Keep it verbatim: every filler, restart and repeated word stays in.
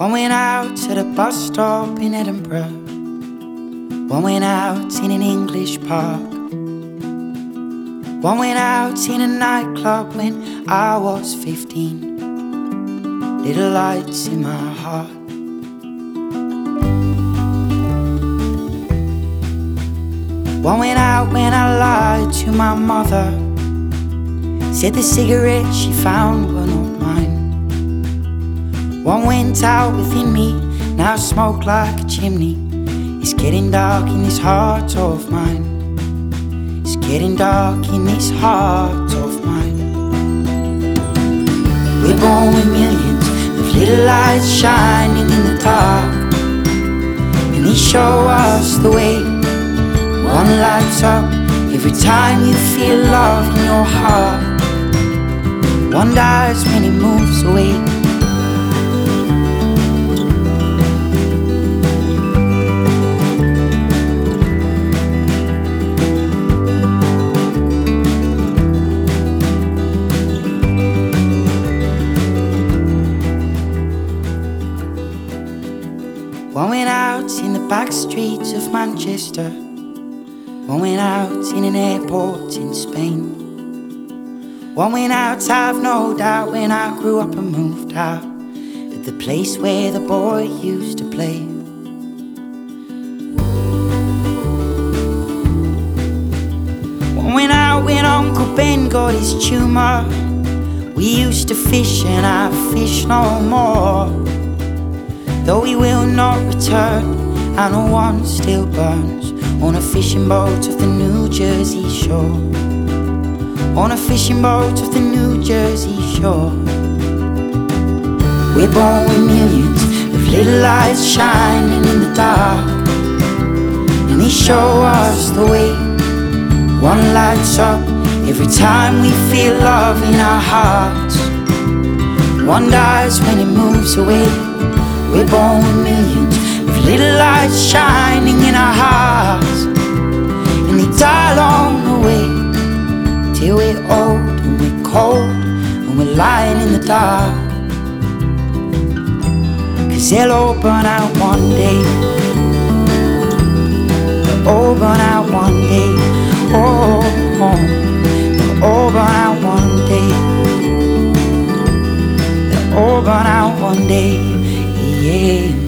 One went out to the bus stop in Edinburgh. One went out in an English park. One went out in a nightclub when I was fifteen. Little lights in my heart. One went out when I lied to my mother. Said the cigarettes she found were not mine. One went out within me, now smoke like a chimney. It's getting dark in this heart of mine. It's getting dark in this heart of mine. We're born with millions of little lights shining in the dark, and they show us the way. One lights up every time you feel love in your heart. One dies when it moves away. One went out in the back streets of Manchester. One went out in an airport in Spain. One went out, I've no doubt, when I grew up and moved out, at the place where the boy used to play. One went out when Uncle Ben got his tumour. We used to fish and I fish no more. Though he will not return, I know one still burns on a fishing boat of the New Jersey shore. On a fishing boat of the New Jersey shore. We're born with millions of little lights shining in the dark, and they show us the way. One lights up every time we feel love in our hearts. One dies when it moves away. We're born with millions of little lights shining in our hearts, and they die along the way, till we're old and we're cold and we're lying in the dark. Cause they'll all burn out one day. They'll all burn out one day. Oh, oh. They'll all burn out one day. They'll all burn out one day. Yeah.